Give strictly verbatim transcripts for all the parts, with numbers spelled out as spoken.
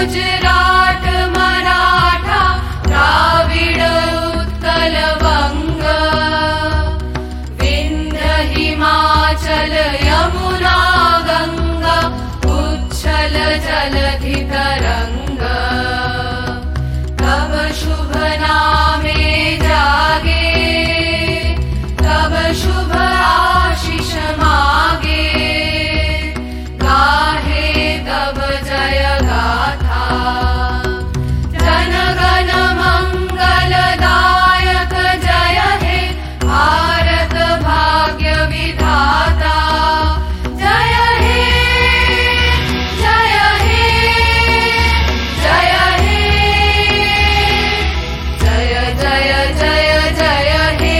गुजरात मराठा द्राविड उत्कल वंग विंध्य हिमाचल यमुना गंगा उच्छल जलधि तरंग तब शुभ नामे जागे तब शुभ आशीष मागे गाहे तब जय गाथा जन गण मंगलदायक जय हे भारत भाग्य विधाता जय हे जय हे जय हे जय जय जय जय हे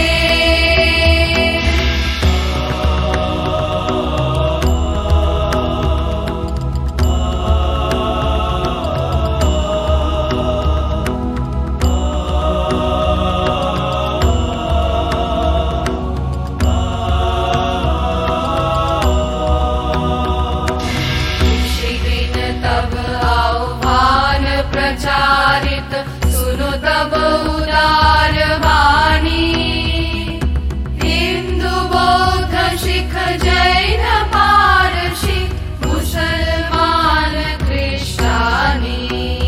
ऋषिदिन तब आह्वान प्रचारित सुनो तब उदार वाणी हिंदू बौद्ध सिख जैन पारसी मुसलमान ख्रिस्तानी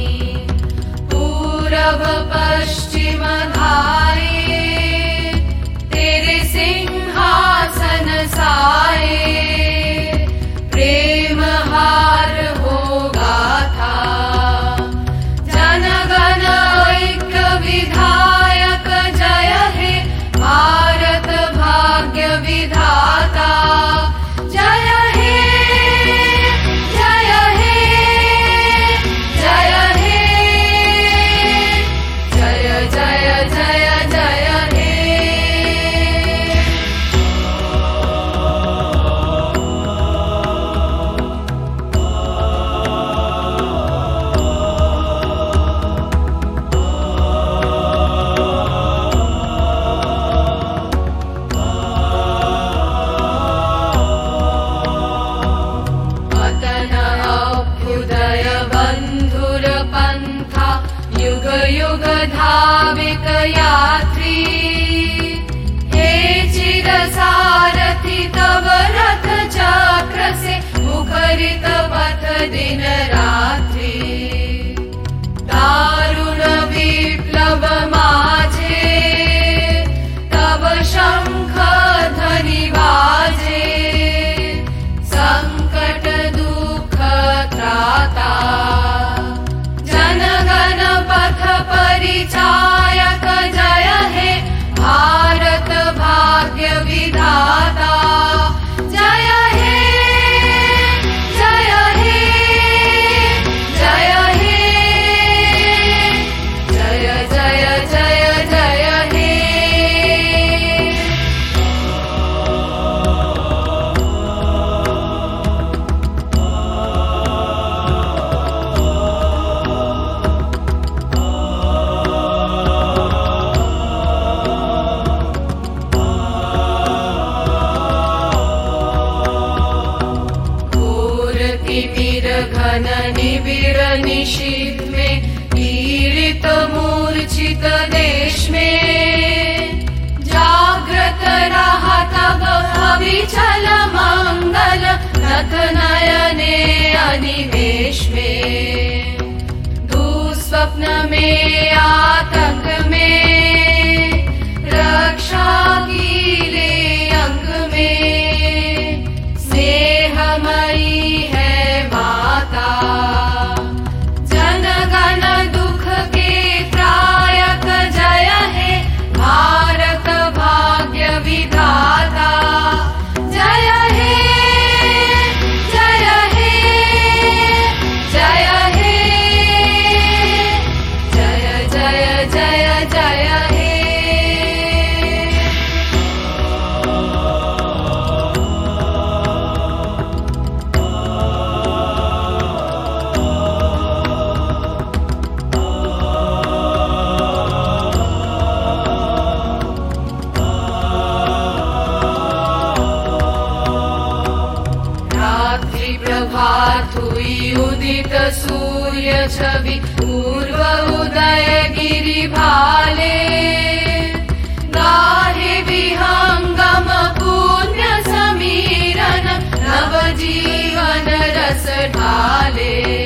पूरब पश्चिम धाये तेरे सिंहासन साए प्रेम हार हो गाथा जन गण ऐक्य विधायक जय हे भारत भाग्य विधाता जय हे जय हे जय हे जय जय जय जय हे पतन अभ्युदय बंधुर पंथा युग युग धाविक यात्री हे चिर सारथी तब रथ चक्र से मुखरित पथ दिन रात्रि दारुण विप्लव माझे तब शंख ध्वनि बाजे संकट दुख त्राता जन गण पथ परिचायक जय हे भारत भाग्य विधाता जय हे जय हे जय हे जय जय जय जय हे घोर तिमिर घन निबिड़ निशीथ में पीड़ित मूर्छित देश में जागृत रहा तब अविचल मंगल रथ नयने अनिवेश में दुस्वप्न में आतंक में रक्षा कीले अंग में स्नेहमयी है माता जन गण दुख के त्रायक जय हे भारत भाग्य विधाता जय हे जय हे उदित सूर्य छवि पूर्व उदय गिरि भाले गाहे विहंगम पुण्य समीरन नव जीवन रस ढाले।